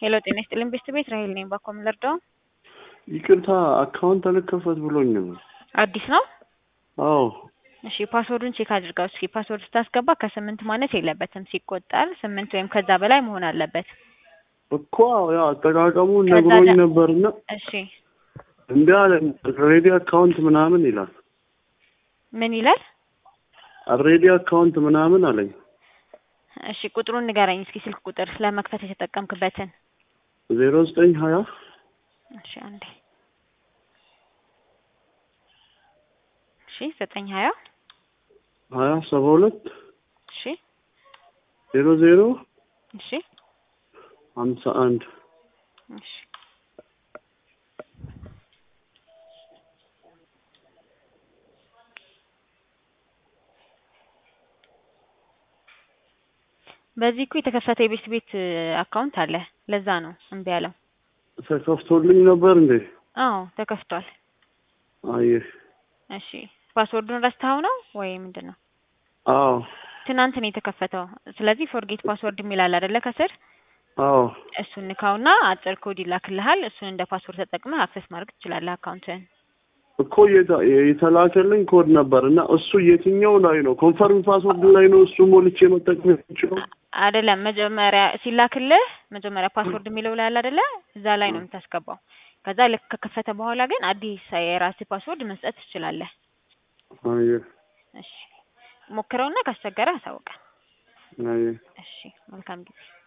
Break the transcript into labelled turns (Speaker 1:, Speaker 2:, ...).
Speaker 1: ሄሎ ጤና ይስጥልኝ ቤት ራሄል ነኝ ባኮም ልርዳው
Speaker 2: ይቅርታ አካውንት አልከፈት ብሎኝ ነው
Speaker 1: አዲስ ነው
Speaker 2: አዎ
Speaker 1: እሺ ፓስወርዱን ቼክ አድርጋው እስኪ ፓስወርድ ስታስገባ ከ8 ማለት የለበትም ሲቆጠር 8 ወይም ከዛ በላይ መሆን አለበት
Speaker 2: እኮ ያው አጠቃቀሙ ነግሮኝ ነበርና
Speaker 1: እሺ
Speaker 2: እንዳለ ሬዲ አካውንት ምናምን ይላል
Speaker 1: ምን ይላል
Speaker 2: ሬዲ አካውንት ምናምን አለኝ
Speaker 1: እሺ ቁጥሩን ንገረኝ እስኪ ስልክ ቁጥር ለመክፈት የተጠቀምክበትን
Speaker 2: 0920
Speaker 1: እሺ አንዴ እሺ 920
Speaker 2: 72
Speaker 1: እሺ
Speaker 2: 00
Speaker 1: እሺ
Speaker 2: 51
Speaker 1: እሺ በዚህ እኮ የተከፈተ የቤት አካውንት አለ ለዛ ነው እምቢ ያለው
Speaker 2: ተከፍቶልኝ ነበር እንዴ
Speaker 1: አዎ ተከፍቷል
Speaker 2: አየህ
Speaker 1: እሺ ፓስወርዱን ረስተኸው ነው ወይ ምንድነው
Speaker 2: አዎ
Speaker 1: ትናንት ነው የተከፈተው ስለዚህ ፎርጌት ፓስወርድ የሚላል አይደለ ከስር
Speaker 2: አዎ
Speaker 1: እሱን ንካውና አጭር ኮድ ይላክልሃል እሱን እንደ ፓስወርድ ተጠቅመህ አክሰስ ማድረግ ትችላለህ አካውንትን
Speaker 2: እኮ የተላከልኝ ኮድ ነበርና እሱ የትኛው ላይ ነው ኮንፈርም ፓስወርድ ላይ ነው እሱ ሞልቼ መጠቀም ይችላል
Speaker 1: አይደለም መጀመሪያ ሲላክልህ መጀመሪያ ፓስወርድ የሚለው ላይ አይደለ እዛ ላይ ነው የምታስገባው ከዛ ልክ ከከፈተ በኋላ ግን አዲስ የራስህ ፓስወርድ መስጠት ትችላለህ
Speaker 2: አየህ
Speaker 1: እሺ ሞክረውና ካስቸገረ አሳውቀን
Speaker 2: አየህ
Speaker 1: እሺ መልካም ጊዜ